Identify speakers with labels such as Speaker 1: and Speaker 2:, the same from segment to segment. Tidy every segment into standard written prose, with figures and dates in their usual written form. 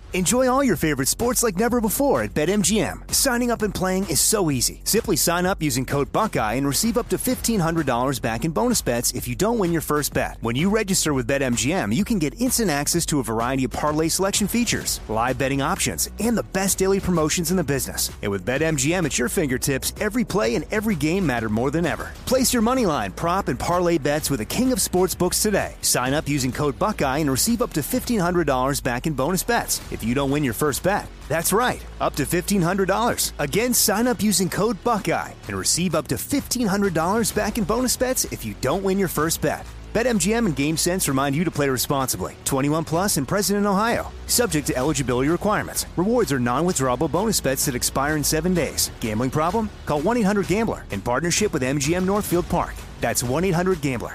Speaker 1: Enjoy all your favorite sports like never before at BetMGM. Signing up and playing is so easy. Simply sign up using code Buckeye and receive up to $1,500 back in bonus bets if you don't win your first bet. When you register with BetMGM, you can get instant access to a variety of parlay selection features, live betting options, and the best daily promotions in the business. And with BetMGM at your fingertips, every play and every game matter more than ever. Place your moneyline, prop, and parlay bets with the king of sportsbooks today. Sign up using code Buckeye and receive up to $1,500 back in bonus bets if you don't win your first bet. That's right, up to $1,500. Again, sign up using code Buckeye and receive up to $1,500 back in bonus bets if you don't win your first bet. BetMGM and GameSense remind you to play responsibly. 21 plus and present in Ohio. Subject to eligibility requirements. Rewards are non-withdrawable bonus bets that expire in 7 days. Gambling problem? Call 1-800-GAMBLER in partnership with MGM Northfield Park. That's 1-800-GAMBLER.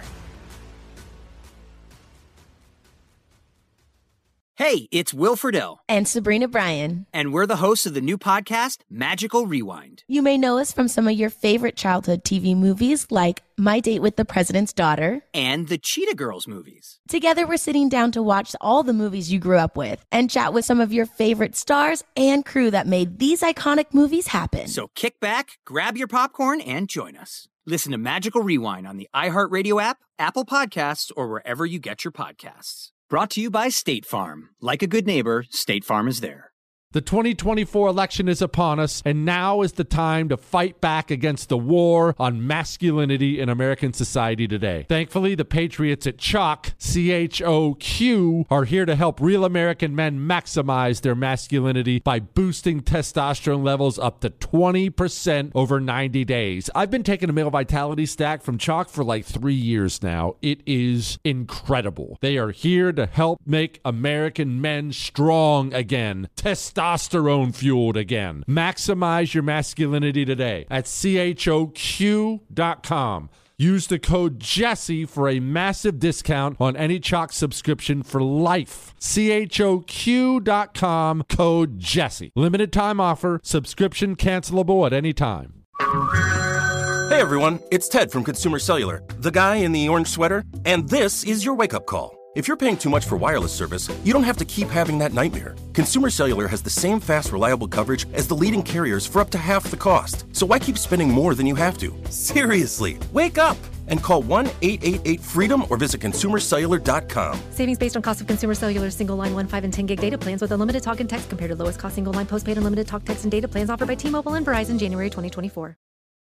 Speaker 2: Hey, it's Will Friedle.
Speaker 3: And Sabrina Bryan.
Speaker 2: And we're the hosts of the new podcast, Magical Rewind.
Speaker 3: You may know us from some of your favorite childhood TV movies like My Date with the President's Daughter.
Speaker 2: And the Cheetah Girls movies.
Speaker 3: Together, we're sitting down to watch all the movies you grew up with and chat with some of your favorite stars and crew that made these iconic movies happen.
Speaker 2: So kick back, grab your popcorn, and join us. Listen to Magical Rewind on the iHeartRadio app, Apple Podcasts, or wherever you get your podcasts. Brought to you by State Farm. Like a good neighbor, State Farm is there.
Speaker 4: The 2024 election is upon us, and now is the time to fight back against the war on masculinity in American society today. Thankfully, the patriots at CHOQ, C-H-O-Q, are here to help real American men maximize their masculinity by boosting testosterone levels up to 20% over 90 days. I've been taking a male vitality stack from CHOQ for like 3 years now. It is incredible. They are here to help make American men strong again. Testosterone fueled again. Maximize your masculinity today at CHOQ.com. Use the code Jesse for a massive discount on any CHOQ subscription for life. CHOQ.com, code Jesse. Limited time offer. Subscription cancelable at any time.
Speaker 5: Hey everyone, it's Ted from Consumer Cellular, the guy in the orange sweater, and this is your wake-up call. If you're paying too much for wireless service, you don't have to keep having that nightmare. Consumer Cellular has the same fast, reliable coverage as the leading carriers for up to half the cost. So why keep spending more than you have to? Seriously, wake up and call 1-888-FREEDOM or visit consumercellular.com.
Speaker 6: Savings based on cost of Consumer Cellular single line 1, 5, and 10 gig data plans with unlimited talk and text compared to lowest cost single line postpaid unlimited talk, text, and data plans offered by T-Mobile and Verizon January 2024.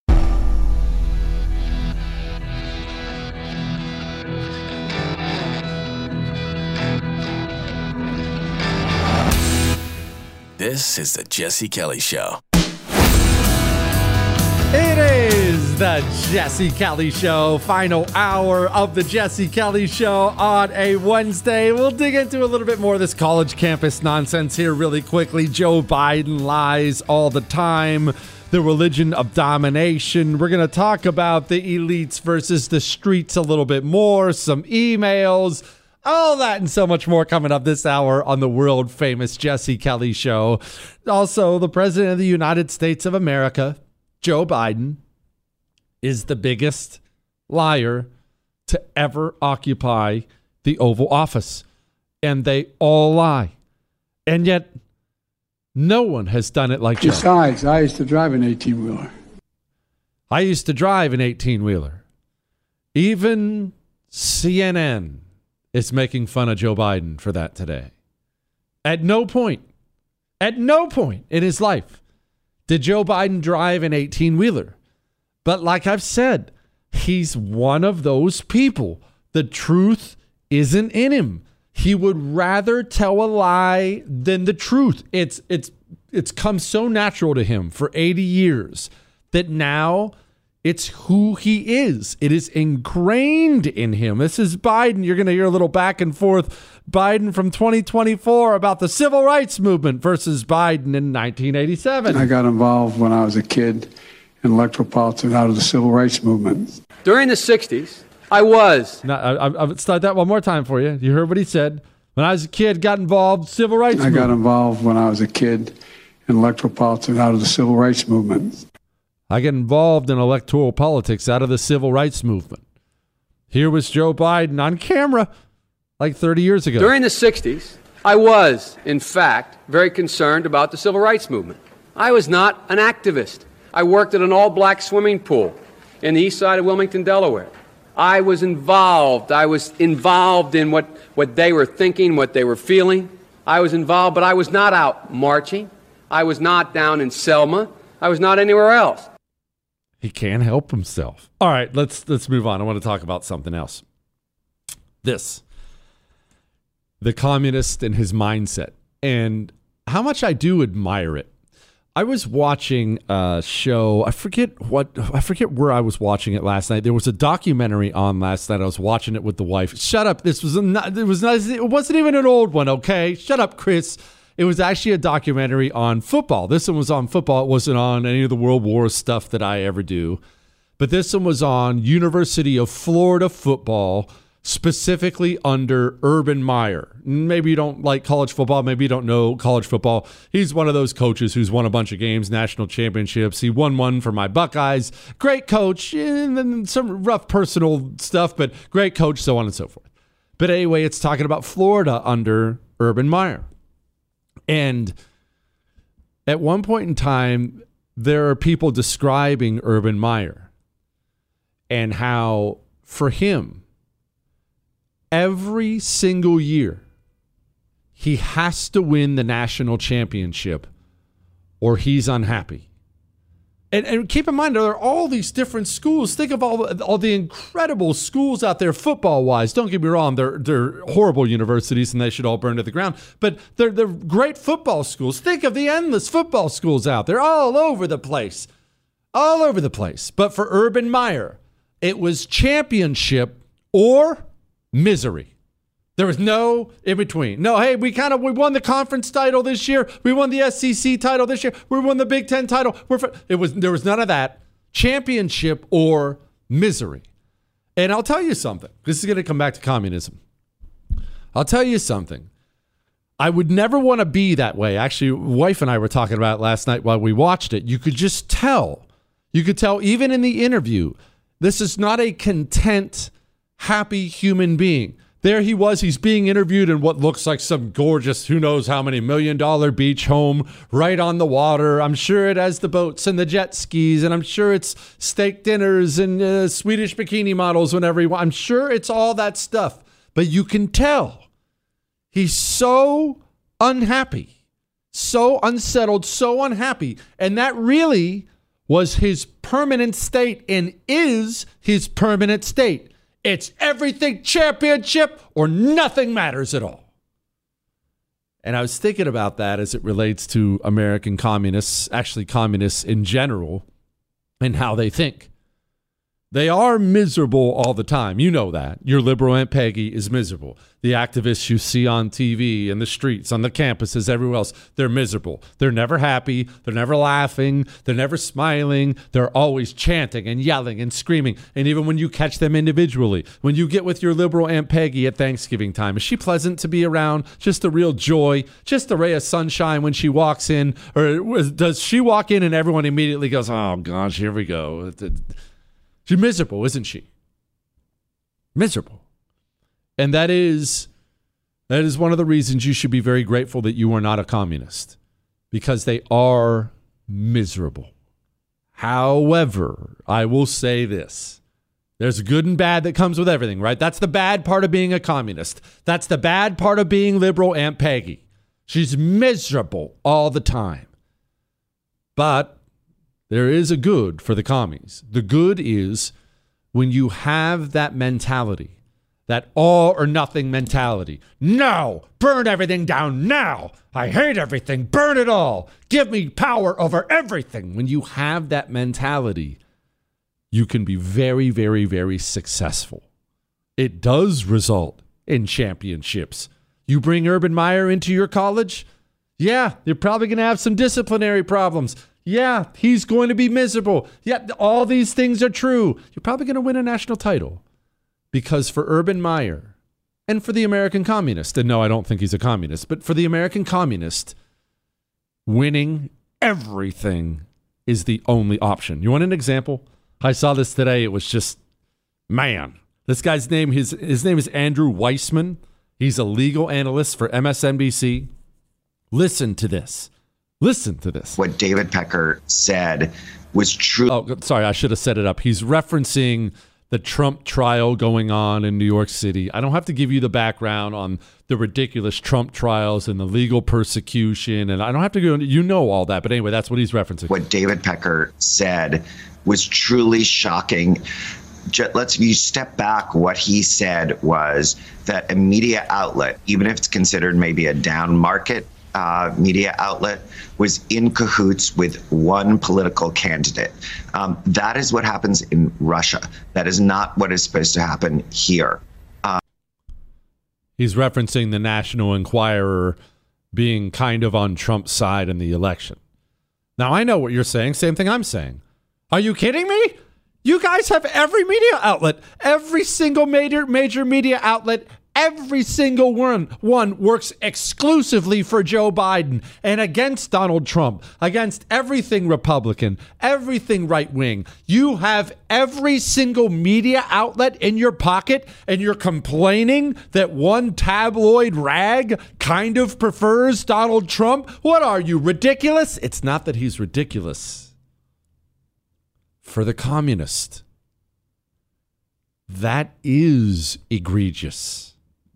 Speaker 7: This is the Jesse Kelly Show.
Speaker 4: It is the Jesse Kelly Show, final hour of the Jesse Kelly Show on a Wednesday. We'll dig into a little bit more of this college campus nonsense here really quickly. Joe Biden lies all the time. The religion of domination. We're going to talk about the elites versus the streets a little bit more, some emails, all that and so much more coming up this hour on the world famous Jesse Kelly Show. Also, the President of the United States of America, Joe Biden, is the biggest liar to ever occupy the Oval Office. And they all lie. And yet, no one has done it like Joe.
Speaker 8: Besides, I used to drive an 18-wheeler.
Speaker 4: I used to drive an 18-wheeler. Even CNN is making fun of Joe Biden for that today. At no point in his life did Joe Biden drive an 18-wheeler. But like I've said, he's one of those people. The truth isn't in him. He would rather tell a lie than the truth. It's come so natural to him for 80 years that now it's who he is. It is ingrained in him. This is Biden. You're going to hear a little back and forth. Biden from 2024 about the civil rights movement versus Biden in 1987.
Speaker 8: I got involved when I was a kid in electoral politics out of the civil rights movement.
Speaker 9: During the 60s, I was.
Speaker 4: Now, I'll start that one more time for you. You heard what he said. When I was a kid, got involved, civil rights movement.
Speaker 8: I got involved when I was a kid in electoral politics out of the civil rights movement.
Speaker 4: I get involved in electoral politics out of the civil rights movement. Here was Joe Biden on camera like 30 years ago.
Speaker 9: During the 60s, I was, in fact, very concerned about the civil rights movement. I was not an activist. I worked at an all-black swimming pool in the east side of Wilmington, Delaware. I was involved. I was involved in what they were thinking, what they were feeling. I was involved, but I was not out marching. I was not down in Selma. I was not anywhere else.
Speaker 4: He can't help himself. All right, let's move on. I want to talk about something else. The communist and his mindset, and how much I do admire it. I was watching a show. I forget where I was watching it last night. There was a documentary on last night. I was watching it with the wife. Shut up. It wasn't even an old one, okay? Shut up, Chris. It was actually a documentary on football. This one was on football. It wasn't on any of the World War stuff that I ever do. But this one was on University of Florida football, specifically under Urban Meyer. Maybe you don't like college football. Maybe you don't know college football. He's one of those coaches who's won a bunch of games, national championships. He won one for my Buckeyes. Great coach, and then some rough personal stuff, but great coach, so on and so forth. But anyway, it's talking about Florida under Urban Meyer. And at one point in time, there are people describing Urban Meyer and how, for him, every single year, he has to win the national championship or he's unhappy. And keep in mind, there are all these different schools. Think of all the incredible schools out there football-wise. Don't get me wrong, they're horrible universities and they should all burn to the ground. But they're great football schools. Think of the endless football schools out there all over the place. All over the place. But for Urban Meyer, it was championship or misery. There was no in between. No, hey, we won the conference title this year. We won the SEC title this year. We won the Big Ten title. There was none of that. Championship or misery. And I'll tell you something. This is going to come back to communism. I'll tell you something. I would never want to be that way. Actually, wife and I were talking about it last night while we watched it. You could just tell. You could tell even in the interview, this is not a content, happy human being. There he was. He's being interviewed in what looks like some gorgeous, who knows how many $1 million beach home right on the water. I'm sure it has the boats and the jet skis, and I'm sure it's steak dinners and Swedish bikini models whenever he wants. I'm sure it's all that stuff. But you can tell he's so unhappy, so unsettled, so unhappy. And that really was his permanent state and is his permanent state. It's everything championship or nothing matters at all. And I was thinking about that as it relates to American communists, actually communists in general, and how they think. They are miserable all the time. You know that. Your liberal Aunt Peggy is miserable. The activists you see on TV, in the streets, on the campuses, everywhere else, they're miserable. They're never happy. They're never laughing. They're never smiling. They're always chanting and yelling and screaming. And even when you catch them individually, when you get with your liberal Aunt Peggy at Thanksgiving time, is she pleasant to be around? Just a real joy? Just a ray of sunshine when she walks in? Or does she walk in and everyone immediately goes, oh, gosh, here we go? She's miserable, isn't she? Miserable. And that is one of the reasons you should be very grateful that you are not a communist, because they are miserable. However, I will say this. There's good and bad that comes with everything, right? That's the bad part of being a communist. That's the bad part of being liberal Aunt Peggy. She's miserable all the time. But there is a good for the commies. The good is when you have that mentality, that all or nothing mentality. No, burn everything down now. I hate everything. Burn it all. Give me power over everything. When you have that mentality, you can be very, very, very successful. It does result in championships. You bring Urban Meyer into your college? Yeah, you're probably going to have some disciplinary problems. Yeah, he's going to be miserable. Yeah, all these things are true. You're probably going to win a national title. Because for Urban Meyer and for the American communist, and no, I don't think he's a communist, but for the American communist, winning everything is the only option. You want an example? I saw this today. It was just, man, this guy's name, his name is Andrew Weissman. He's a legal analyst for MSNBC. Listen to this. Listen to this.
Speaker 10: What David Pecker said was true.
Speaker 4: Oh, sorry, I should have set it up. He's referencing the Trump trial going on in New York City. I don't have to give you the background on the ridiculous Trump trials and the legal persecution, and I don't have to go into, you know all that. But anyway, that's what he's referencing.
Speaker 10: What David Pecker said was truly shocking. You step back. What he said was that a media outlet, even if it's considered maybe a down market media outlet, was in cahoots with one political candidate. That is what happens in Russia. That is not what is supposed to happen here.
Speaker 4: He's referencing the National Enquirer being kind of on Trump's side in the election. Now, I know what you're saying. Same thing I'm saying. Are you kidding me? You guys have every media outlet, every single major media outlet, every single one works exclusively for Joe Biden and against Donald Trump, against everything Republican, everything right wing. You have every single media outlet in your pocket, and you're complaining that one tabloid rag kind of prefers Donald Trump? What are you, ridiculous? It's not that he's ridiculous. For the communist, that is egregious.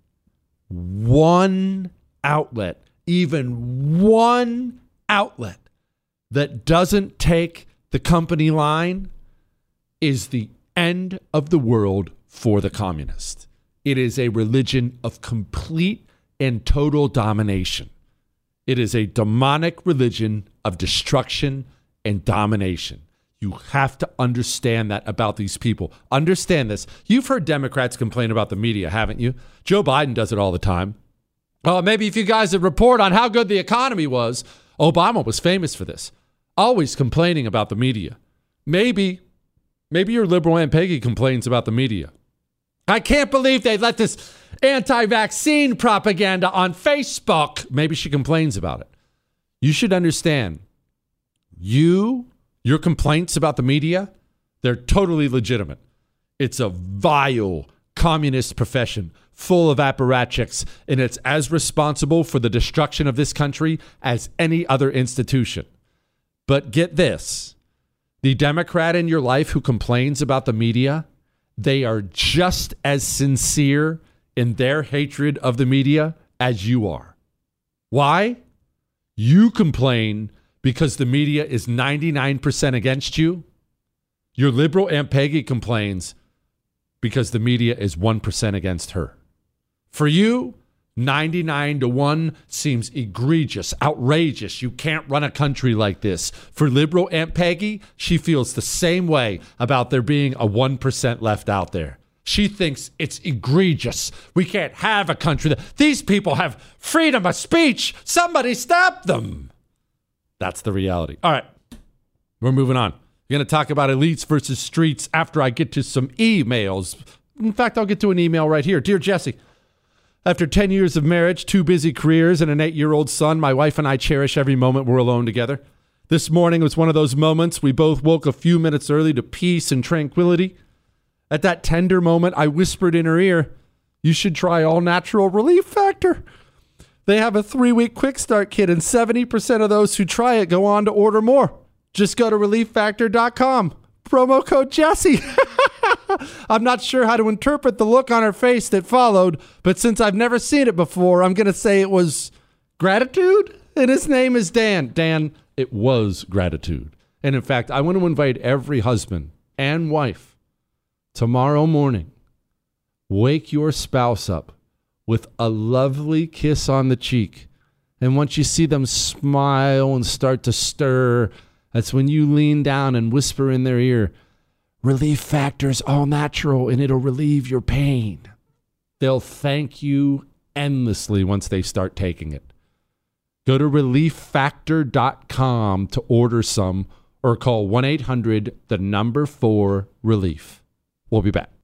Speaker 4: One outlet, even one outlet that doesn't take the company line is the end of the world for the communist. It is a religion of complete and total domination. It is a demonic religion of destruction and domination. You have to understand that about these people. Understand this. You've heard Democrats complain about the media, haven't you? Joe Biden does it all the time. Oh, maybe if you guys would report on how good the economy was. Obama was famous for this. Always complaining about the media. Maybe your liberal Aunt Peggy complains about the media. I can't believe they let this anti-vaccine propaganda on Facebook. Maybe she complains about it. You should understand. Your complaints about the media, they're totally legitimate. It's a vile communist profession full of apparatchiks, and it's as responsible for the destruction of this country as any other institution. But get this, the Democrat in your life who complains about the media, they are just as sincere in their hatred of the media as you are. Why? You complain because the media is 99% against you. Your liberal Aunt Peggy complains because the media is 1% against her. For you, 99-1 seems egregious, outrageous. You can't run a country like this. For liberal Aunt Peggy, she feels the same way about there being a 1% left out there. She thinks it's egregious. We can't have a country that these people have freedom of speech. Somebody stop them. That's the reality. All right, we're moving on. We're going to talk about elites versus streets after I get to some emails. In fact, I'll get to an email right here. Dear Jesse, after 10 years of marriage, 2 busy careers, and an 8-year-old son, my wife and I cherish every moment we're alone together. This morning was one of those moments we both woke a few minutes early to peace and tranquility. At that tender moment, I whispered in her ear, "You should try All Natural Relief Factor. They have a 3-week quick start kit, and 70% of those who try it go on to order more. Just go to relieffactor.com. Promo code Jesse." I'm not sure how to interpret the look on her face that followed, but since I've never seen it before, I'm going to say it was gratitude, and his name is Dan. Dan, it was gratitude. And in fact, I want to invite every husband and wife tomorrow morning, wake your spouse up with a lovely kiss on the cheek. And once you see them smile and start to stir, that's when you lean down and whisper in their ear, "Relief Factor's all natural and it'll relieve your pain." They'll thank you endlessly once they start taking it. Go to relieffactor.com to order some or call 1-800-4-RELIEF. We'll be back.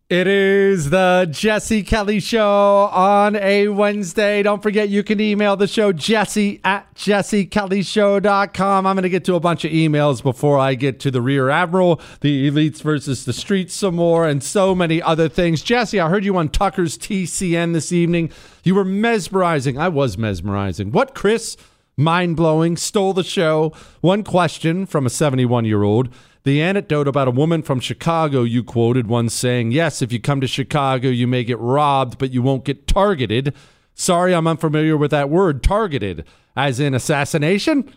Speaker 4: It is the Jesse Kelly Show on a Wednesday. Don't forget, you can email the show, jesse@jessekellyshow.com. I'm going to get to a bunch of emails before I get to the Rear Admiral, the Elites versus the Streets some more, and so many other things. Jesse, I heard you on Tucker's TCN this evening. You were mesmerizing. I was mesmerizing. What, Chris? Mind-blowing. Stole the show. One question from a 71-year-old. The anecdote about a woman from Chicago you quoted once saying, yes, if you come to Chicago, you may get robbed, but you won't get targeted. Sorry, I'm unfamiliar with that word, targeted, as in assassination?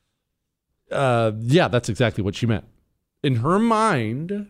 Speaker 4: Yeah, that's exactly what she meant. In her mind,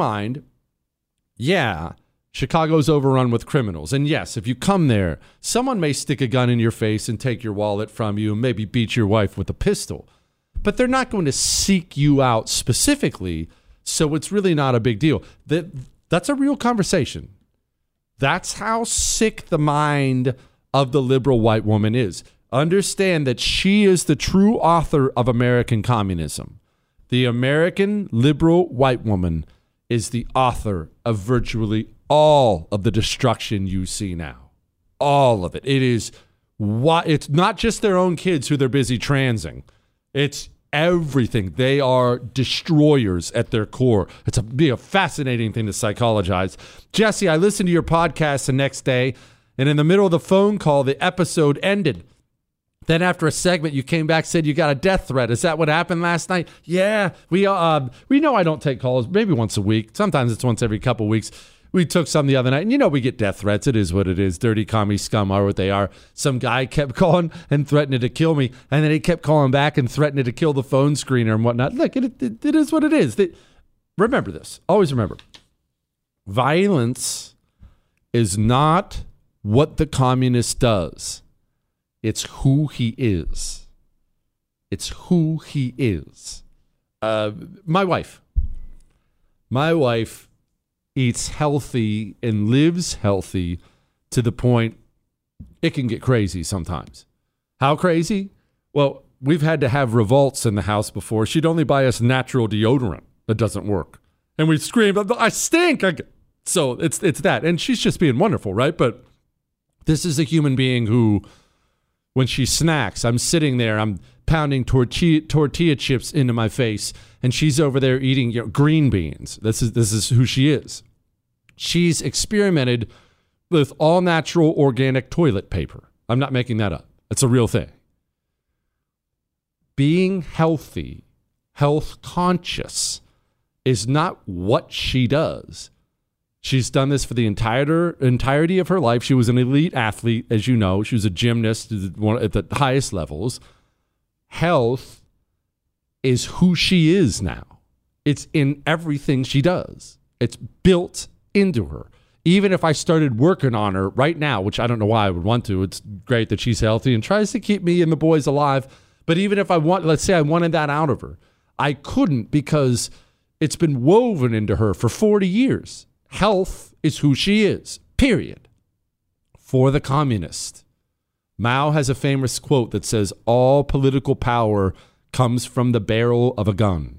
Speaker 4: yeah, Chicago's overrun with criminals. And yes, if you come there, someone may stick a gun in your face and take your wallet from you and maybe beat your wife with a pistol. But they're not going to seek you out specifically, so it's really not a big deal. That's a real conversation. That's how sick the mind of the liberal white woman is. Understand that she is the true author of American communism. The American liberal white woman is the author of virtually all of the destruction you see now. All of it. It's not just their own kids who they're busy transing. It's everything. They are destroyers at their core. It's be a fascinating thing to psychologize. Jesse, I listened to your podcast the next day, and in the middle of the phone call, the episode ended. Then after a segment, you came back, said you got a death threat. Is that what happened last night? Yeah, we know I don't take calls maybe once a week. Sometimes it's once every couple weeks. We took some the other night, and we get death threats. It is what it is. Dirty commie scum are what they are. Some guy kept calling and threatening to kill me, and then he kept calling back and threatening to kill the phone screener and whatnot. Look, it is what it is. Remember this. Always remember. Violence is not what the communist does. It's who he is. It's who he is. My wife eats healthy and lives healthy to the point it can get crazy sometimes. How crazy? Well, we've had to have revolts in the house before. She'd only buy us natural deodorant that doesn't work. And we scream, I stink. So it's that. And she's just being wonderful, right? But this is a human being who, when she snacks, I'm sitting there, I'm pounding tortilla chips into my face, and she's over there eating green beans. This is who she is. She's experimented with all natural organic toilet paper. I'm not making that up. It's a real thing. Being healthy, health conscious, is not what she does. She's done this for the entirety of her life. She was an elite athlete, as you know. She was a gymnast at the highest levels. Health is who she is now. It's in everything she does. It's built into her. Even if I started working on her right now, which I don't know why I would want to, it's great that she's healthy and tries to keep me and the boys alive. But even if let's say I wanted that out of her, I couldn't, because it's been woven into her for 40 years. Health is who she is, period. For the communist, Mao has a famous quote that says, all political power comes from the barrel of a gun.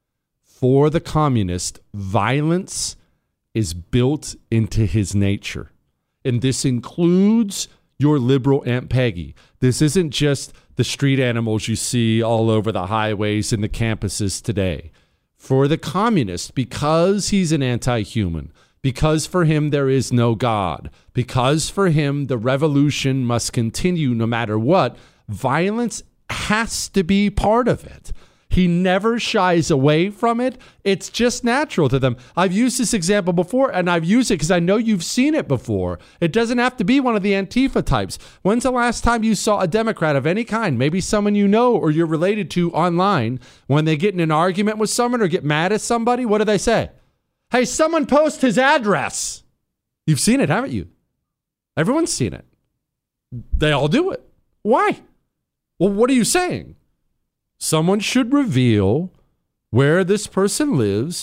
Speaker 4: For the communist, violence is built into his nature. And this includes your liberal Aunt Peggy. This isn't just the street animals you see all over the highways and the campuses today. For the communist, because he's an anti-human, because for him there is no God, because for him the revolution must continue no matter what, violence has to be part of it. He never shies away from it. It's just natural to them. I've used this example before, and I've used it because I know you've seen it before. It doesn't have to be one of the Antifa types. When's the last time you saw a Democrat of any kind, maybe someone you know or you're related to online, when they get in an argument with someone or get mad at somebody, what do they say? Hey, someone post his address. You've seen it, haven't you? Everyone's seen it. They all do it. Why? Well, what are you saying? Someone should reveal where this person lives,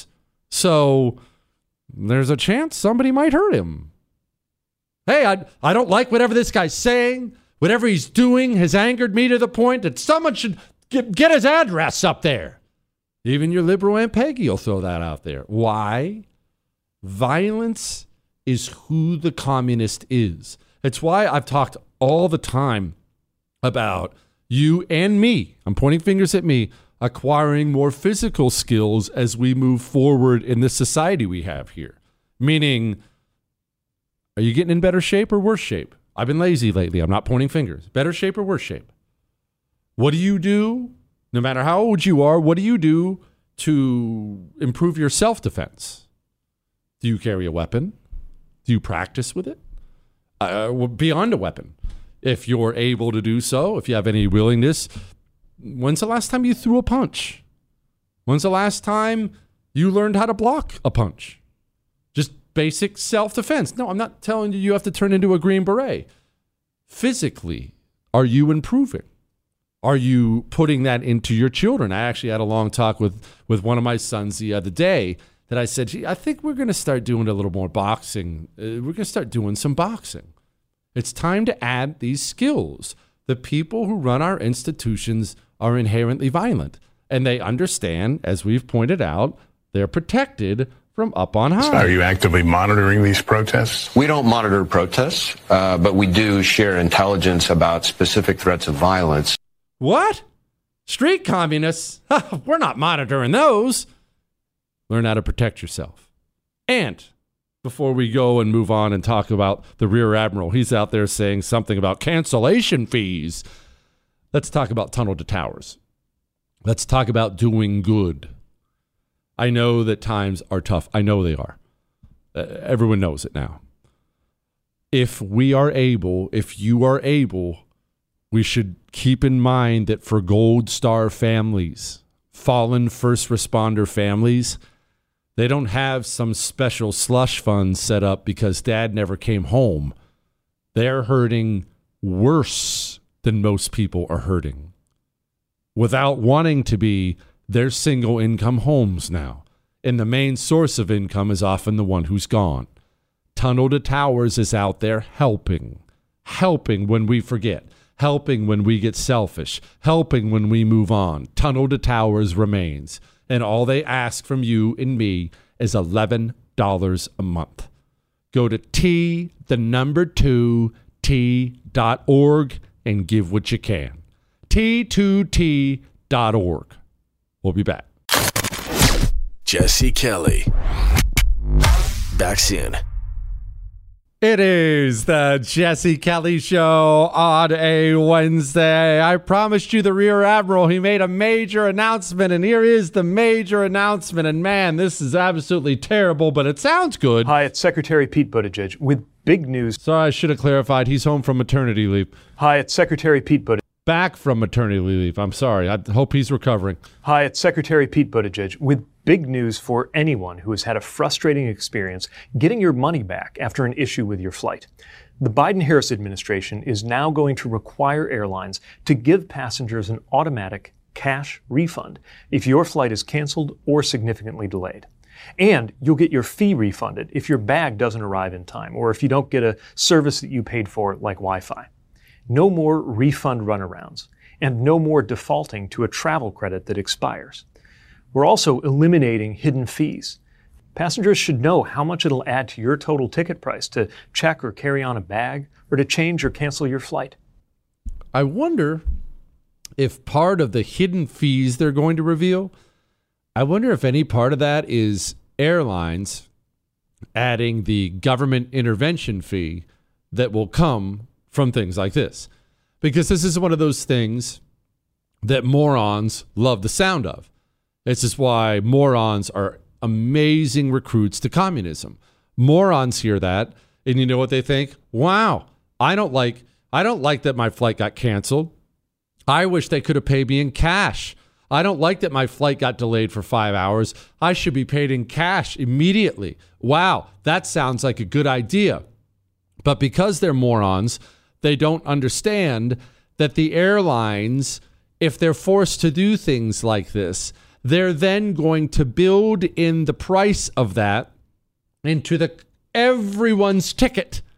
Speaker 4: so there's a chance somebody might hurt him. Hey, I don't like whatever this guy's saying. Whatever he's doing has angered me to the point that someone should get his address up there. Even your liberal Aunt Peggy will throw that out there. Why? Violence is who the communist is. It's why I've talked all the time about you and me, I'm pointing fingers at me, acquiring more physical skills as we move forward in the society we have here. Meaning, are you getting in better shape or worse shape? I've been lazy lately. I'm not pointing fingers. Better shape or worse shape? What do you do, no matter how old you are, what do you do to improve your self-defense? Do you carry a weapon? Do you practice with it? Beyond a weapon, if you're able to do so, if you have any willingness. When's the last time you threw a punch? When's the last time you learned how to block a punch? Just basic self-defense. No, I'm not telling you have to turn into a Green Beret. Physically, are you improving? Are you putting that into your children? I actually had a long talk with one of my sons the other day that I said, I think we're going to start doing a little more boxing. We're going to start doing some boxing. It's time to add these skills. The people who run our institutions are inherently violent, and they understand, as we've pointed out, they're protected from up on high.
Speaker 11: So are you actively monitoring these protests?
Speaker 12: We don't monitor protests, but we do share intelligence about specific threats of violence.
Speaker 4: What? Street communists? We're not monitoring those. Learn how to protect yourself. And before we go and move on and talk about the Rear Admiral, he's out there saying something about cancellation fees. Let's talk about Tunnel to Towers. Let's talk about doing good. I know that times are tough. I know they are. Everyone knows it now. If you are able, we should keep in mind that for Gold Star families, fallen first responder families, they don't have some special slush fund set up because dad never came home. They're hurting worse than most people are hurting. Without wanting to be, they're single income homes now. And the main source of income is often the one who's gone. Tunnel to Towers is out there helping when we forget, helping when we get selfish, helping when we move on. Tunnel to Towers remains. And all they ask from you and me is $11 a month. Go to T2T.org and give what you can. T2T.org. We'll be back.
Speaker 7: Jesse Kelly. Back soon.
Speaker 4: It is the Jesse Kelly Show on a Wednesday. I promised you the Rear Admiral. He made a major announcement, and here is the major announcement. And man, this is absolutely terrible, but it sounds good.
Speaker 13: Hi, it's Secretary Pete Buttigieg with big news.
Speaker 4: Sorry, I should have clarified. He's home from maternity leave.
Speaker 13: Hi, it's Secretary Pete Buttigieg.
Speaker 4: Back from maternity leave. I'm sorry. I hope he's recovering.
Speaker 13: Hi, it's Secretary Pete Buttigieg with big news for anyone who has had a frustrating experience getting your money back after an issue with your flight. The Biden-Harris administration is now going to require airlines to give passengers an automatic cash refund if your flight is canceled or significantly delayed. And you'll get your fee refunded if your bag doesn't arrive in time or if you don't get a service that you paid for like Wi-Fi. No more refund runarounds, and no more defaulting to a travel credit that expires. We're also eliminating hidden fees. Passengers should know how much it'll add to your total ticket price to check or carry on a bag or to change or cancel your flight.
Speaker 4: I wonder if part of the hidden fees they're going to reveal, I wonder if any part of that is airlines adding the government intervention fee that will come from things like this. Because this is one of those things that morons love the sound of. This is why morons are amazing recruits to communism. Morons hear that, and you know what they think? Wow, I don't like that my flight got canceled. I wish they could have paid me in cash. I don't like that my flight got delayed for 5 hours. I should be paid in cash immediately. Wow, that sounds like a good idea. But because they're morons, they don't understand that the airlines, if they're forced to do things like this, they're then going to build in the price of that into everyone's ticket.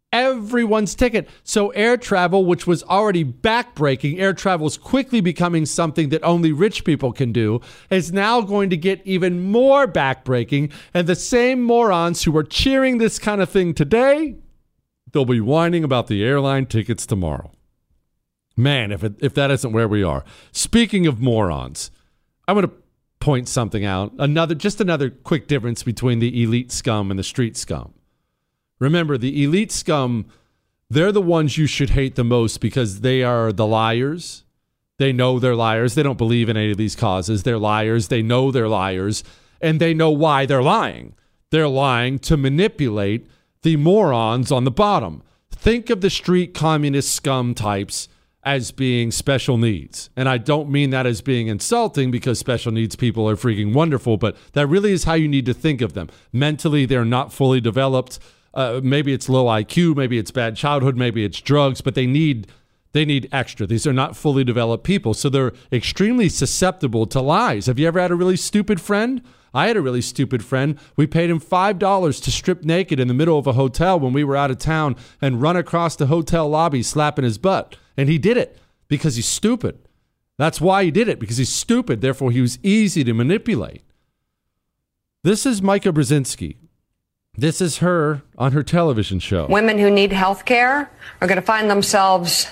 Speaker 4: everyone's ticket. So air travel, which was already backbreaking, air travel is quickly becoming something that only rich people can do, is now going to get even more backbreaking. And the same morons who are cheering this kind of thing today, they'll be whining about the airline tickets tomorrow. Man, if that isn't where we are. Speaking of morons, I'm going to point something out. Another quick difference between the elite scum and the street scum. Remember, the elite scum, they're the ones you should hate the most because they are the liars. They know they're liars. They don't believe in any of these causes. They're liars. They know they're liars, and they know why they're lying. They're lying to manipulate the morons on the bottom. Think of the street communist scum types as being special needs. And I don't mean that as being insulting because special needs people are freaking wonderful, but that really is how you need to think of them. Mentally, they're not fully developed. Maybe it's low IQ, maybe it's bad childhood, maybe it's drugs, but they need extra. These are not fully developed people, so they're extremely susceptible to lies. Have you ever had a really stupid friend? I had a really stupid friend. We paid him $5 to strip naked in the middle of a hotel when we were out of town and run across the hotel lobby slapping his butt. And he did it because he's stupid. That's why he did it, because he's stupid. Therefore, he was easy to manipulate. This is Micah Brzezinski. This is her on her television show.
Speaker 14: Women who need health care are going to find themselves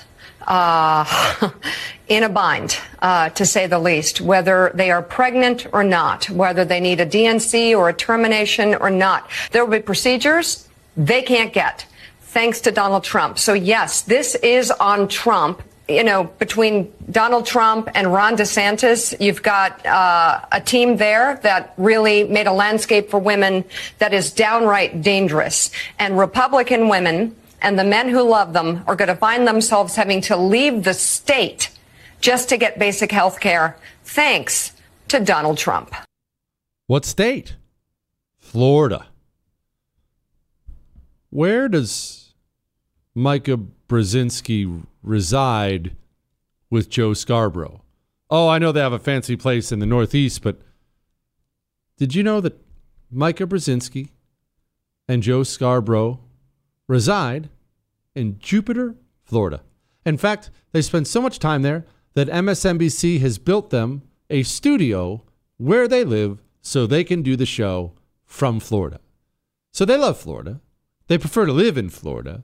Speaker 14: in a bind, to say the least, whether they are pregnant or not, whether they need a DNC or a termination or not. There will be procedures they can't get, thanks to Donald Trump. So, yes, this is on Trump. You know, between Donald Trump and Ron DeSantis, you've got a team there that really made a landscape for women that is downright dangerous. And Republican women and the men who love them are going to find themselves having to leave the state just to get basic health care, thanks to Donald Trump.
Speaker 4: What state? Florida. Where does Micah Brzezinski reside with Joe Scarborough? Oh, I know they have a fancy place in the Northeast, but did you know that Micah Brzezinski and Joe Scarborough reside in Jupiter, Florida? In fact, they spend so much time there that MSNBC has built them a studio where they live so they can do the show from Florida. So they love Florida. They prefer to live in Florida.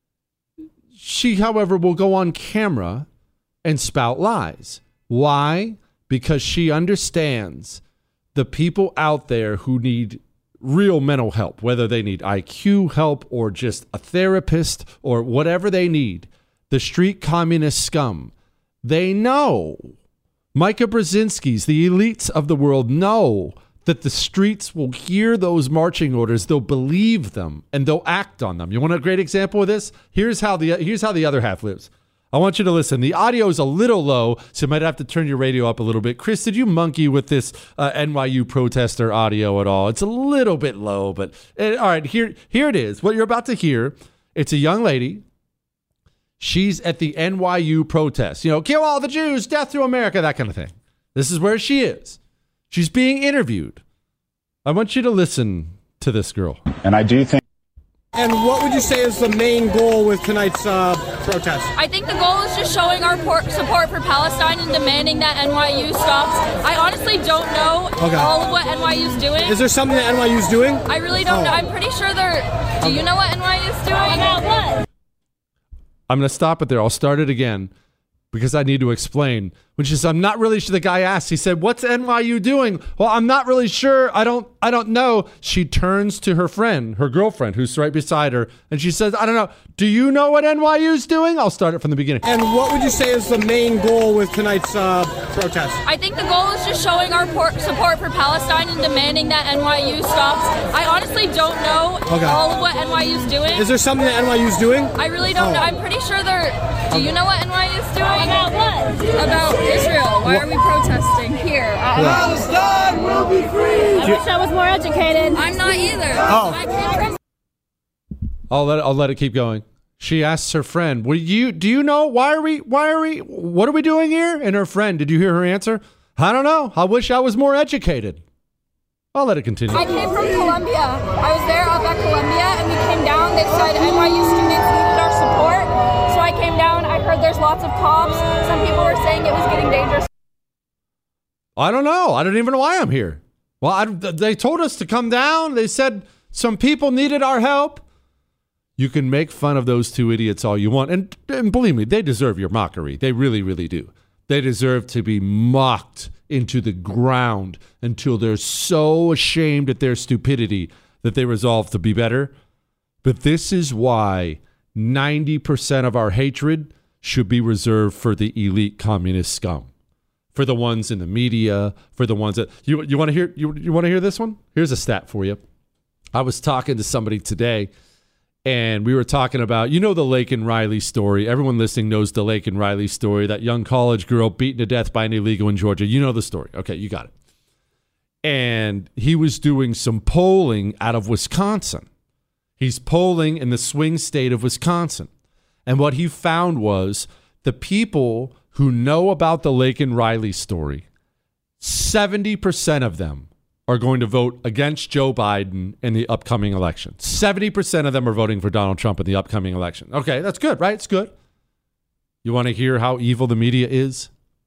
Speaker 4: She, however, will go on camera and spout lies. Why? Because she understands the people out there who need real mental help, whether they need IQ help or just a therapist or whatever they need. The street communist scum, they know. Micah Brzezinski's, the elites of the world know that the streets will hear those marching orders, they'll believe them, and they'll act on them. You want a great example of this? Here's how the other half lives. I want you to listen. The audio is a little low, so you might have to turn your radio up a little bit. Chris, did you monkey with this NYU protester audio at all? It's a little bit low, but all right, here it is. What you're about to hear, it's a young lady. She's at the NYU protest. You know, kill all the Jews, death to America, that kind of thing. This is where she is. She's being interviewed. I want you to listen to this girl.
Speaker 15: And I do think.
Speaker 16: And what would you say is the main goal with tonight's protest?
Speaker 17: I think the goal is just showing our support for Palestine and demanding that NYU stops. I honestly don't know all of what NYU's doing.
Speaker 16: Is there something that NYU's doing?
Speaker 17: I really don't know. I'm pretty sure they're... Do you know what NYU's doing? About what?
Speaker 4: I'm going to stop it there. I'll start it again because I need to explain. When she says, I'm not really sure, the guy asked, he said, what's NYU doing? Well, I'm not really sure. I don't know. She turns to her friend, her girlfriend, who's right beside her, and she says, I don't know. Do you know what NYU's doing? I'll start it from the beginning.
Speaker 16: And what would you say is the main goal with tonight's protest?
Speaker 17: I think the goal is just showing our support for Palestine and demanding that NYU stops. I honestly don't know all of what NYU's doing.
Speaker 16: Is there something that NYU's doing?
Speaker 17: I really don't know. I'm pretty sure they're... Do you know what NYU's doing? About what? About Israel. Why are we protesting here?
Speaker 16: Palestine will be free!
Speaker 17: I wish I was more educated. I'm not either.
Speaker 16: Oh.
Speaker 17: I came from...
Speaker 4: I'll let it keep going. She asks her friend, do you know what are we doing here? And her friend, did you hear her answer? I don't know. I wish I was more educated. I'll let it continue.
Speaker 17: I came from Columbia. I was there up at Columbia, and we came down. they said NYU students needed our support. So I came down. I heard there's lots of cops. Some people were saying it was getting dangerous.
Speaker 4: I don't know. I don't even know why I'm here. Well, they told us to come down. They said some people needed our help. You can make fun of those two idiots all you want. And believe me, they deserve your mockery. They really, really do. They deserve to be mocked into the ground until they're so ashamed at their stupidity that they resolve to be better. But this is why 90% of our hatred should be reserved for the elite communist scum. For the ones in the media, for the ones that you want to hear. You want to hear this one? Here's a stat for you. I was talking to somebody today, and we were talking about, the Laken Riley story. Everyone listening knows the Laken Riley story, that young college girl beaten to death by an illegal in Georgia. You know the story. Okay, you got it. And he was doing some polling out of Wisconsin. He's polling in the swing state of Wisconsin. And what he found was the people who know about the Laken Riley story, 70% of them are going to vote against Joe Biden in the upcoming election. 70% of them are voting for Donald Trump in the upcoming election. Okay, that's good, right? It's good. You want to hear how evil the media is?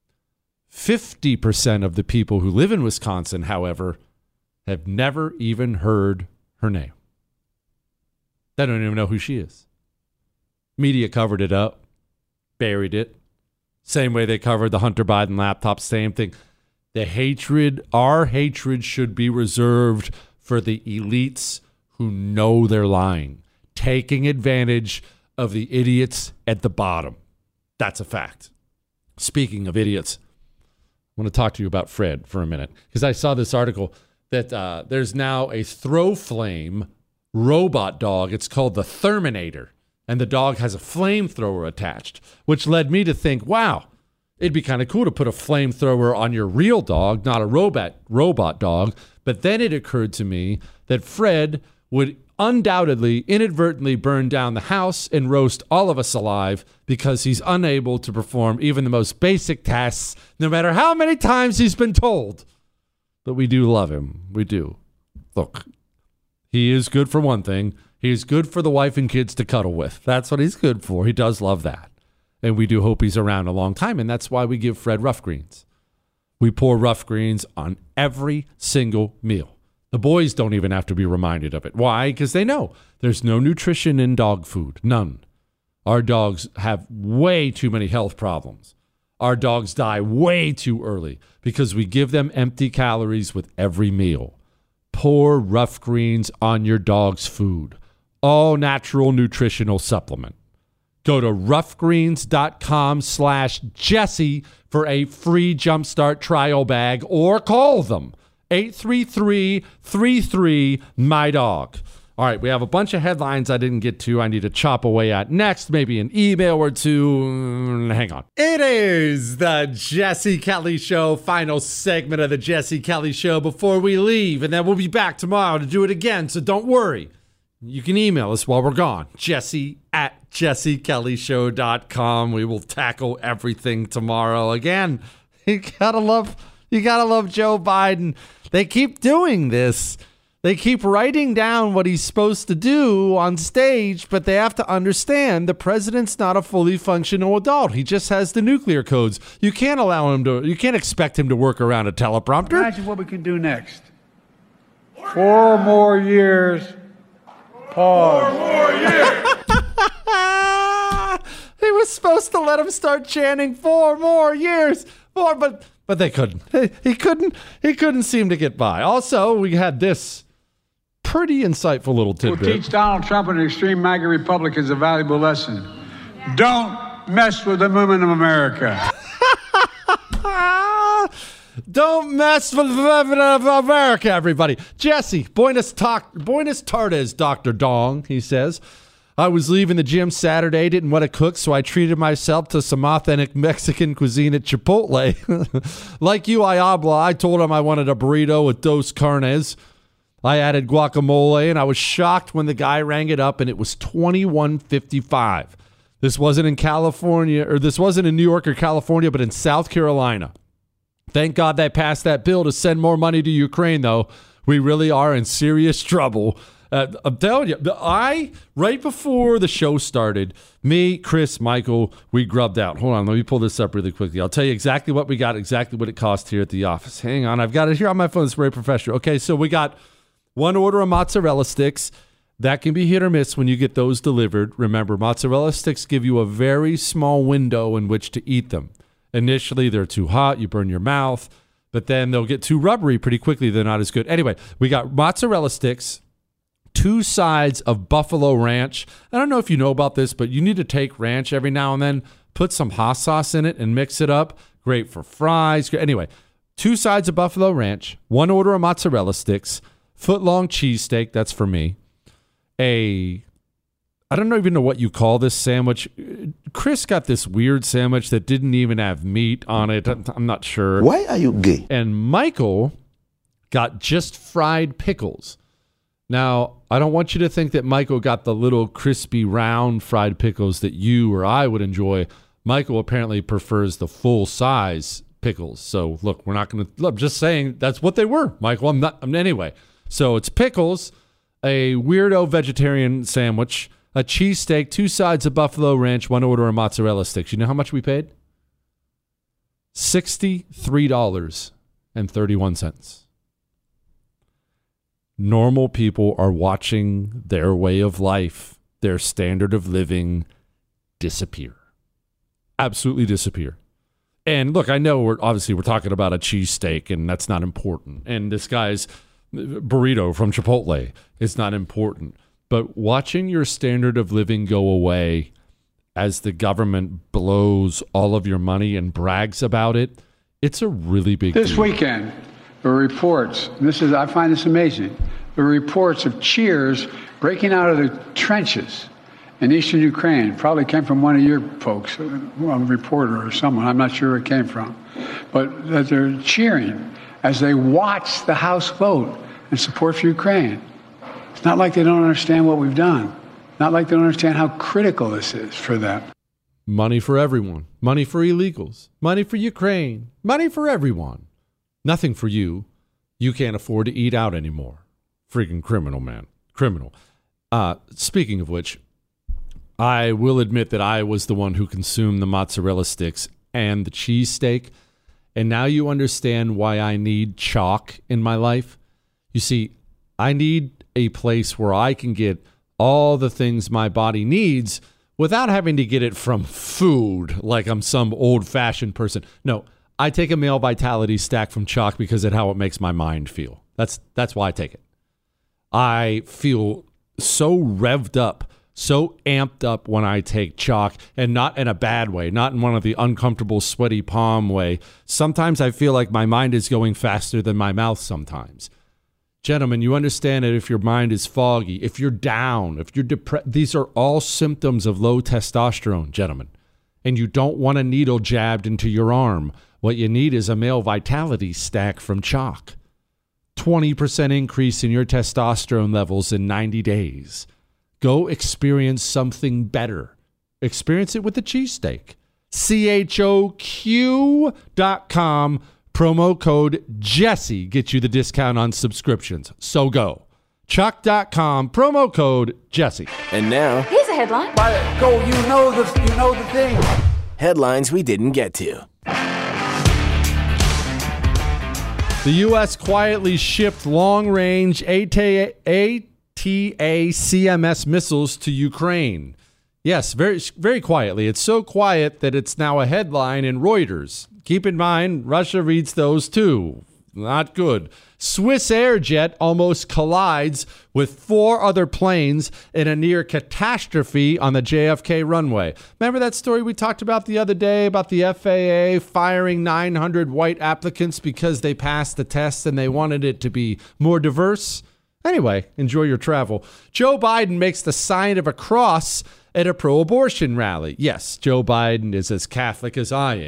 Speaker 4: 50% of the people who live in Wisconsin, however, have never even heard her name. They don't even know who she is. Media covered it up, buried it. Same way they covered the Hunter Biden laptop, same thing. Our hatred should be reserved for the elites who know they're lying, taking advantage of the idiots at the bottom. That's a fact. Speaking of idiots, I want to talk to you about Fred for a minute, because I saw this article that there's now a throw flame robot dog. It's called the Terminator. And the dog has a flamethrower attached, which led me to think, wow, it'd be kind of cool to put a flamethrower on your real dog, not a robot dog. But then it occurred to me that Fred would undoubtedly inadvertently burn down the house and roast all of us alive because he's unable to perform even the most basic tasks, no matter how many times he's been told. But we do love him. We do. Look, he is good for one thing. He's good for the wife and kids to cuddle with. That's what he's good for. He does love that. And we do hope he's around a long time. And that's why we give Fred rough greens. We pour rough greens on every single meal. The boys don't even have to be reminded of it. Why? Because they know there's no nutrition in dog food. None. Our dogs have way too many health problems. Our dogs die way too early because we give them empty calories with every meal. Pour rough greens on your dog's food. All natural nutritional supplement. Go to roughgreens.com/Jesse for a free Jumpstart trial bag, or call them 833-33-MY-DOG. All right, we have a bunch of headlines I didn't get to. I need to chop away at next, maybe an email or two. Hang on. It is the Jesse Kelly Show, final segment of the Jesse Kelly Show before we leave, and then we'll be back tomorrow to do it again, so don't worry. You can email us while we're gone. Jesse@jessekellyshow.com. We will tackle everything tomorrow. Again, you gotta love Joe Biden. They keep doing this. They keep writing down what he's supposed to do on stage, but they have to understand the president's not a fully functional adult. He just has the nuclear codes. You can't expect him to work around a teleprompter.
Speaker 8: Imagine what we can do next. 4 more years. Pause. 4 more years.
Speaker 4: He was supposed to let him start chanting 4 more years. But they couldn't. He couldn't seem to get by. Also, we had this pretty insightful little tidbit.
Speaker 8: We'll teach Donald Trump and extreme MAGA Republicans a valuable lesson. Don't mess with the women of America.
Speaker 4: Don't mess with the women of America, everybody. Jesse, Buenos tardes, Dr. Dong, he says. I was leaving the gym Saturday, didn't want to cook, so I treated myself to some authentic Mexican cuisine at Chipotle. Like you, Ayabla, I told him I wanted a burrito with dos carnes. I added guacamole, and I was shocked when the guy rang it up, and it was $21.55. This wasn't in California, or this wasn't in New York or California, but in South Carolina. Thank God they passed that bill to send more money to Ukraine, though. We really are in serious trouble I'm telling you, right before the show started, me, Chris, Michael, we grubbed out. Hold on, let me pull this up really quickly. I'll tell you exactly what we got, exactly what it cost here at the office. Hang on, I've got it here on my phone. It's very professional. Okay, so we got one order of mozzarella sticks. That can be hit or miss when you get those delivered. Remember, mozzarella sticks give you a very small window in which to eat them. Initially, they're too hot. You burn your mouth. But then they'll get too rubbery pretty quickly. They're not as good. Anyway, we got mozzarella sticks, 2 sides of buffalo ranch. I don't know if you know about this, but you need to take ranch every now and then, put some hot sauce in it and mix it up. Great for fries. Anyway, 2 sides of buffalo ranch, 1 order of mozzarella sticks, foot-long cheesesteak. That's for me. I don't even know what you call this sandwich. Chris got this weird sandwich that didn't even have meat on it. I'm not sure.
Speaker 15: Why are you gay?
Speaker 4: And Michael got just fried pickles. Now, I don't want you to think that Michael got the little crispy round fried pickles that you or I would enjoy. Michael apparently prefers the full-size pickles. So, look, we're not going to... I'm just saying that's what they were, Michael. Anyway, so it's pickles, a weirdo vegetarian sandwich, a cheesesteak, 2 sides of buffalo ranch, 1 order of mozzarella sticks. You know how much we paid? $63.31. Normal people are watching their way of life, their standard of living disappear. Absolutely disappear. And look, I know we're talking about a cheesesteak, and that's not important. And this guy's burrito from Chipotle is not important. But watching your standard of living go away as the government blows all of your money and brags about it, it's a really big deal.
Speaker 8: This weekend, there were reports, I find this amazing, there were reports of cheers breaking out of the trenches in eastern Ukraine. Probably came from one of your folks, a reporter or someone, I'm not sure where it came from. But that they're cheering as they watch the House vote in support for Ukraine. It's not like they don't understand what we've done. Not like they don't understand how critical this is for them.
Speaker 4: Money for everyone. Money for illegals. Money for Ukraine. Money for everyone. Nothing for you. You can't afford to eat out anymore. Freaking criminal, man. Criminal. Speaking of which, I will admit that I was the one who consumed the mozzarella sticks and the cheesesteak. And now you understand why I need chalk in my life. You see, I need a place where I can get all the things my body needs without having to get it from food like I'm some old-fashioned person. No, I take a male vitality stack from chalk because of how it makes my mind feel. That's why I take it. I feel so revved up, so amped up when I take chalk, and not in a bad way, not in one of the uncomfortable, sweaty palm way. Sometimes I feel like my mind is going faster than my mouth sometimes. Gentlemen, you understand that if your mind is foggy, if you're down, if you're depressed, these are all symptoms of low testosterone, gentlemen. And you don't want a needle jabbed into your arm. What you need is a male vitality stack from chalk. 20% increase in your testosterone levels in 90 days. Go experience something better. Experience it with the cheesesteak. CHOQ.com. Promo code Jesse gets you the discount on subscriptions. So go. Chuck.com, promo code Jesse.
Speaker 7: And now,
Speaker 18: here's a headline.
Speaker 16: Go, you know the thing.
Speaker 7: headlines we didn't get to.
Speaker 4: The U.S. quietly shipped long-range ATACMS missiles to Ukraine. Yes, very, very quietly. It's so quiet that it's now a headline in Reuters. Keep in mind, Russia reads those too. Not good. Swiss Airjet almost collides with 4 other planes in a near catastrophe on the JFK runway. Remember that story we talked about the other day about the FAA firing 900 white applicants because they passed the test and they wanted it to be more diverse? Anyway, enjoy your travel. Joe Biden makes the sign of a cross at a pro-abortion rally. Yes, Joe Biden is as Catholic as I am.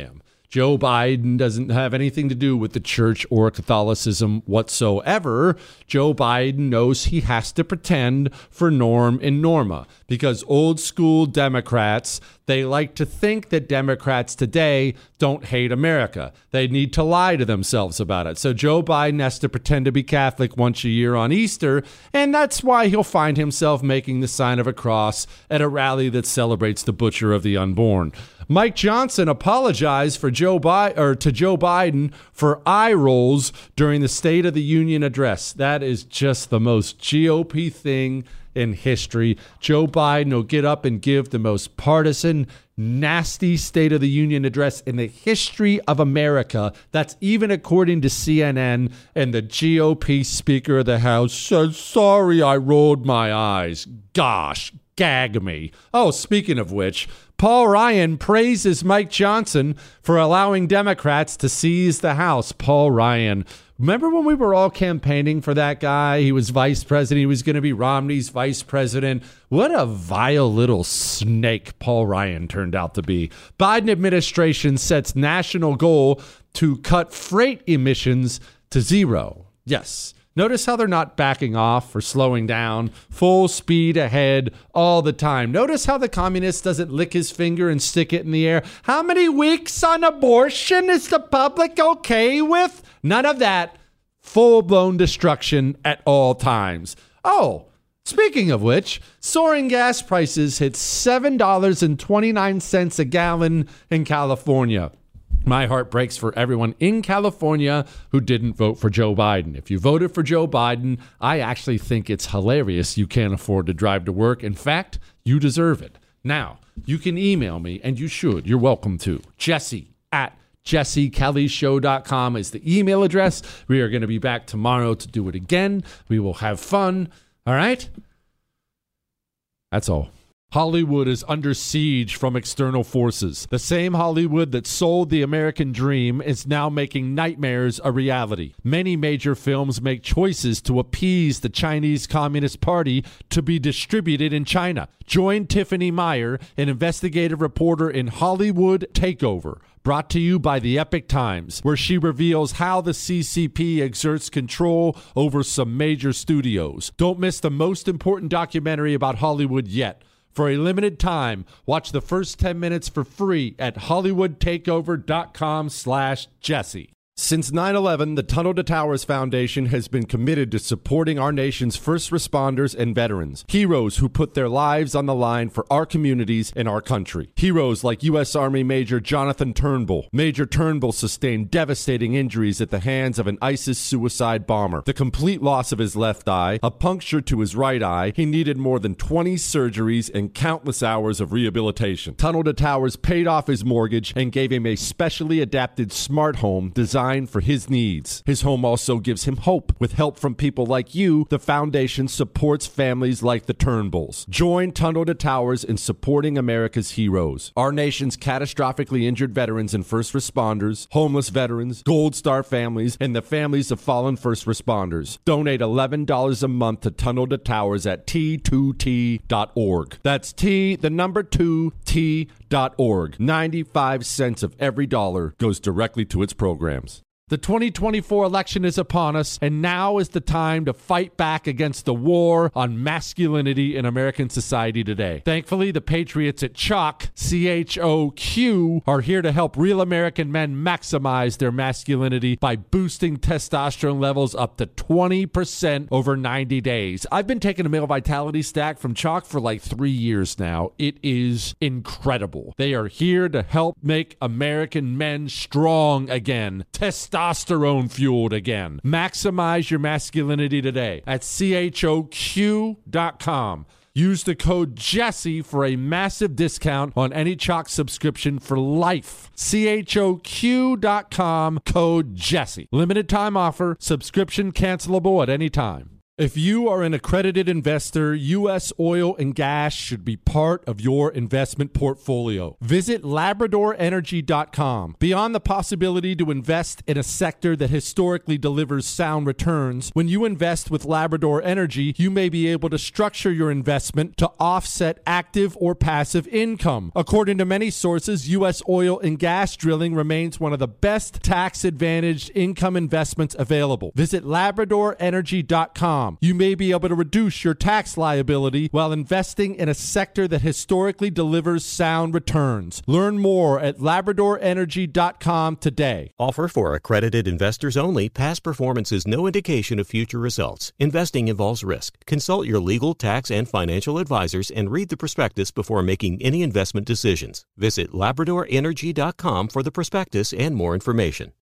Speaker 4: Joe Biden doesn't have anything to do with the church or Catholicism whatsoever. Joe Biden knows he has to pretend for Norm and Norma because old school Democrats, they like to think that Democrats today don't hate America. They need to lie to themselves about it. So Joe Biden has to pretend to be Catholic once a year on Easter, and that's why he'll find himself making the sign of a cross at a rally that celebrates the butcher of the unborn. Mike Johnson apologized to Joe Biden for eye rolls during the State of the Union address. That is just the most GOP thing in history. Joe Biden will get up and give the most partisan, nasty State of the Union address in the history of America. That's even according to CNN. And the GOP Speaker of the House said, "Sorry, I rolled my eyes. Gosh, gag me." Oh, speaking of which, Paul Ryan praises Mike Johnson for allowing Democrats to seize the House. Paul Ryan. Remember when we were all campaigning for that guy? He was vice president. He was going to be Romney's vice president. What a vile little snake Paul Ryan turned out to be. Biden administration sets national goal to cut freight emissions to zero. Yes. Notice how they're not backing off or slowing down, full speed ahead all the time. Notice how the communist doesn't lick his finger and stick it in the air. How many weeks on abortion is the public okay with? None of that. Full-blown destruction at all times. Oh, speaking of which, soaring gas prices hit $7.29 a gallon in California. My heart breaks for everyone in California who didn't vote for Joe Biden. If you voted for Joe Biden, I actually think it's hilarious you can't afford to drive to work. In fact, you deserve it. Now, you can email me, and you should. You're welcome to. Jesse@jessekellyshow.com is the email address. We are going to be back tomorrow to do it again. We will have fun. All right? That's all. Hollywood is under siege from external forces. The same Hollywood that sold the American dream is now making nightmares a reality. Many major films make choices to appease the Chinese Communist Party to be distributed in China. Join Tiffany Meyer, an investigative reporter in Hollywood Takeover, brought to you by the Epic Times, where she reveals how the CCP exerts control over some major studios. Don't miss the most important documentary about Hollywood yet. For a limited time, watch the first 10 minutes for free at hollywoodtakeover.com/Jesse. Since 9/11, the Tunnel to Towers Foundation has been committed to supporting our nation's first responders and veterans, heroes who put their lives on the line for our communities and our country. Heroes like U.S. Army Major Jonathan Turnbull. Major Turnbull sustained devastating injuries at the hands of an ISIS suicide bomber. The complete loss of his left eye, a puncture to his right eye. He needed more than 20 surgeries and countless hours of rehabilitation. Tunnel to Towers paid off his mortgage and gave him a specially adapted smart home designed for his needs. His home also gives him hope. With help from people like you, the foundation supports families like the Turnbulls. Join Tunnel to Towers in supporting America's heroes. Our nation's catastrophically injured veterans and first responders, homeless veterans, Gold Star families, and the families of fallen first responders. Donate $11 a month to Tunnel to Towers at T2T.org. That's T2T.org. 95 cents of every dollar goes directly to its programs. The 2024 election is upon us, and now is the time to fight back against the war on masculinity in American society today. Thankfully, the patriots at CHOQ, CHOQ, are here to help real American men maximize their masculinity by boosting testosterone levels up to 20% over 90 days. I've been taking a male vitality stack from CHOQ for like 3 years now. It is incredible. They are here to help make American men strong again. Testosterone fueled again. Maximize your masculinity today at CHOQ.com. Use the code Jesse for a massive discount on any CHOQ subscription for life. CHOQ.com, code Jesse. Limited time offer. Subscription cancelable at any time. If you are an accredited investor, U.S. oil and gas should be part of your investment portfolio. Visit LabradorEnergy.com. Beyond the possibility to invest in a sector that historically delivers sound returns, when you invest with Labrador Energy, you may be able to structure your investment to offset active or passive income. According to many sources, U.S. oil and gas drilling remains one of the best tax-advantaged income investments available. Visit LabradorEnergy.com. You may be able to reduce your tax liability while investing in a sector that historically delivers sound returns. Learn more at LabradorEnergy.com today.
Speaker 15: Offer for accredited investors only. Past performance is no indication of future results. Investing involves risk. Consult your legal, tax, and financial advisors and read the prospectus before making any investment decisions. Visit LabradorEnergy.com for the prospectus and more information.